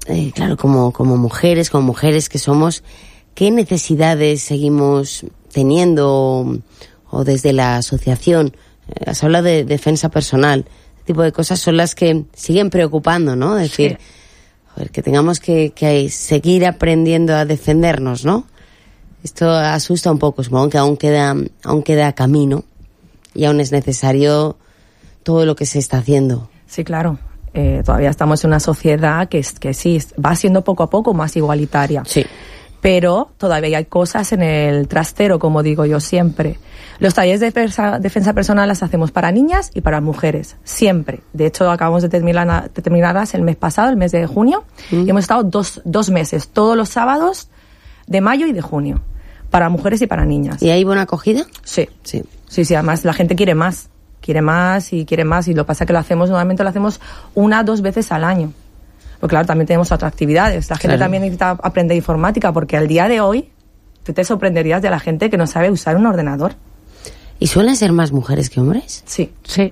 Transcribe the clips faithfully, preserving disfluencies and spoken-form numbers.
eh, claro, como, como mujeres, como mujeres que somos, ¿qué necesidades seguimos teniendo o, o desde la asociación? Eh, has hablado de defensa personal. Este tipo de cosas son las que siguen preocupando, ¿no? Es decir, sí. joder, que tengamos que, que seguir aprendiendo a defendernos, ¿no? Esto asusta un poco, supongo que aún queda, aún queda camino y aún es necesario todo lo que se está haciendo. Sí, claro. Eh, todavía estamos en una sociedad que, que sí, va siendo poco a poco más igualitaria. Sí. Pero todavía hay cosas en el trastero, como digo yo siempre. Los talleres de defensa, defensa personal las hacemos para niñas y para mujeres, siempre. De hecho, acabamos de terminar, de terminarlas el mes pasado, el mes de junio, mm. y hemos estado dos, dos meses, todos los sábados de mayo y de junio, para mujeres y para niñas. ¿Y hay buena acogida? Sí. Sí. Sí, sí, además la gente quiere más, quiere más y quiere más, y lo que pasa es que lo hacemos, normalmente lo hacemos una, dos veces al año. Porque claro, también tenemos otras actividades. La gente claro. también necesita aprender informática, porque al día de hoy tú te sorprenderías de la gente que no sabe usar un ordenador. ¿Y suelen ser más mujeres que hombres? Sí. Sí.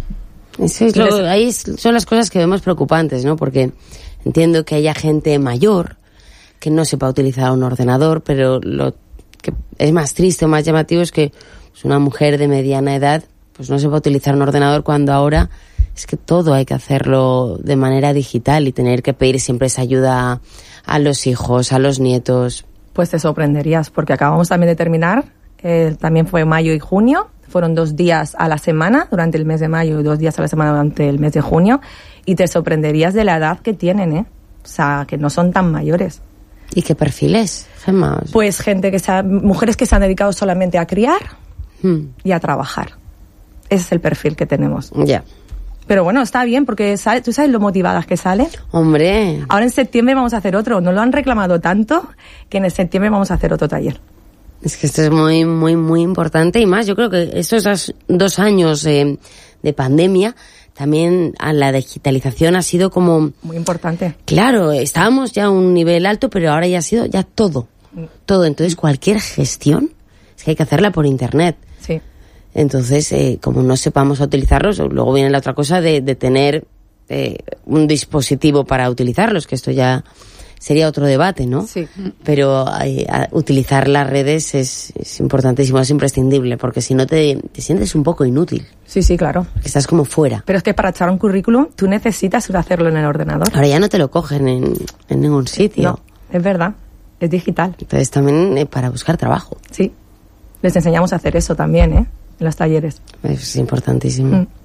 Eso es lo, ahí son las cosas que vemos preocupantes, ¿no? Porque entiendo que haya gente mayor que no sepa utilizar un ordenador, pero lo que es más triste o más llamativo es que pues, una mujer de mediana edad pues no sepa utilizar un ordenador cuando ahora es que todo hay que hacerlo de manera digital y tener que pedir siempre esa ayuda a, a los hijos, a los nietos. Pues te sorprenderías, porque acabamos también de terminar, eh, también fue mayo y junio, fueron dos días a la semana durante el mes de mayo y dos días a la semana durante el mes de junio, y te sorprenderías de la edad que tienen, ¿eh? O sea, que no son tan mayores. ¿Y qué perfiles, Gemma? Pues gente que se ha, mujeres que se han dedicado solamente a criar hmm. y a trabajar. Ese es el perfil que tenemos. Ya. Yeah. Pero bueno, está bien, porque sale, tú sabes lo motivadas que salen. Hombre. Ahora en septiembre vamos a hacer otro. Nos lo han reclamado tanto que en septiembre vamos a hacer otro taller. Es que esto es muy, muy, muy importante. Y más, yo creo que estos dos años eh, de pandemia, también a la digitalización ha sido como... Muy importante. Claro, estábamos ya a un nivel alto, pero ahora ya ha sido ya todo. Mm. Todo. Entonces, cualquier gestión es que hay que hacerla por internet. Sí. Entonces, eh, como no sepamos utilizarlos, luego viene la otra cosa de, de tener eh, un dispositivo para utilizarlos, que esto ya sería otro debate, ¿no? Sí. Pero eh, utilizar las redes es, es importantísimo, es imprescindible, porque si no te, te sientes un poco inútil. Sí, sí, claro. Porque estás como fuera. Pero es que para echar un currículum tú necesitas hacerlo en el ordenador. Ahora ya no te lo cogen en, en ningún sitio. No, es verdad, es digital. Entonces también eh, para buscar trabajo. Sí, les enseñamos a hacer eso también, ¿eh? En los talleres. Es importantísimo. Mm.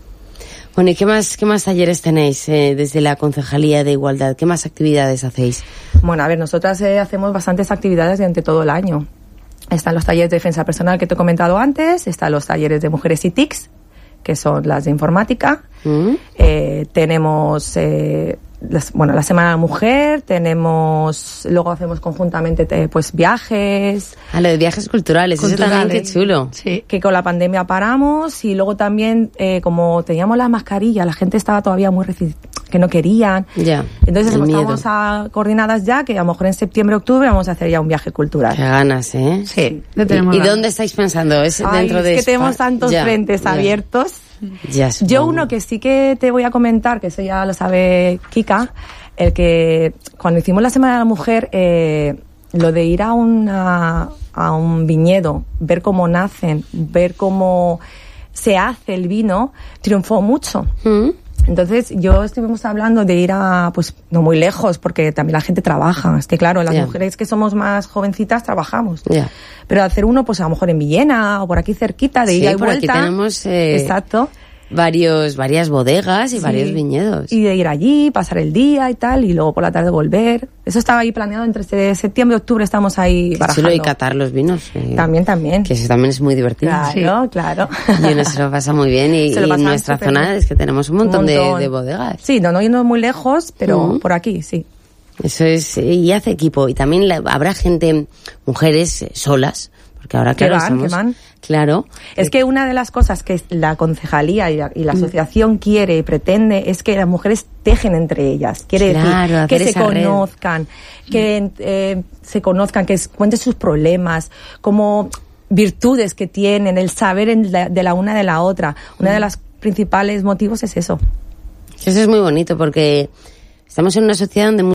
Bueno, ¿y qué más, qué más talleres tenéis eh, desde la Concejalía de Igualdad? ¿Qué más actividades hacéis? Bueno, a ver, nosotras eh, hacemos bastantes actividades durante todo el año. Están los talleres de defensa personal que te he comentado antes, están los talleres de mujeres y T I Cs, que son las de informática. Mm. Eh, tenemos... Eh, Las, bueno, la Semana de la Mujer, tenemos, luego hacemos conjuntamente eh, pues viajes. Ah, lo de viajes culturales, culturales. Eso también, qué chulo. Sí, que con la pandemia paramos y luego también, eh, como teníamos las mascarillas, la gente estaba todavía muy reci- que no querían. Ya. Entonces estamos a, coordinadas ya, que a lo mejor en septiembre, octubre vamos a hacer ya un viaje cultural. Qué ganas, ¿eh? Sí. ¿Y, ¿y dónde estáis pensando? ¿Es Ay, dentro es de que Spa? tenemos tantos ya, frentes ya. abiertos. Ya, yo uno que sí que te voy a comentar, que eso ya lo sabe Kika, el que cuando hicimos la Semana de la Mujer, eh, lo de ir a, una, a un viñedo, ver cómo nacen, ver cómo se hace el vino, triunfó mucho. ¿Mm? Entonces yo estuvimos hablando de ir a, pues no muy lejos, porque también la gente trabaja. Es que claro, las yeah. mujeres que somos más jovencitas trabajamos. Yeah. Pero hacer uno, pues a lo mejor en Villena o por aquí cerquita, de sí, ida y por vuelta. Aquí tenemos eh, exacto. varios, varias bodegas y sí. varios viñedos. Y de ir allí, pasar el día y tal, y luego por la tarde volver. Eso estaba ahí planeado entre septiembre y octubre, estamos ahí barajando. Chulo, y catar los vinos. Eh, también, también. Que eso también es muy divertido. Claro, sí. claro. Y uno se lo pasa muy bien. Y, y en nuestra zona bien. Es que tenemos un montón, un montón. De, de bodegas. Sí, no, no yendo muy lejos, pero uh-huh. por aquí, sí. Eso es, y hace equipo. Y también la, habrá gente, mujeres eh, solas, porque ahora, claro, van, estamos... van. Claro. Es que una de las cosas que la concejalía y la, y la asociación mm. quiere y pretende es que las mujeres tejen entre ellas. Quiere claro, decir que se conozcan, red. que eh, se conozcan, que cuenten sus problemas, como virtudes que tienen, el saber en la, de la una de la otra. Una mm. de las principales motivos es eso. Eso es muy bonito porque estamos en una sociedad donde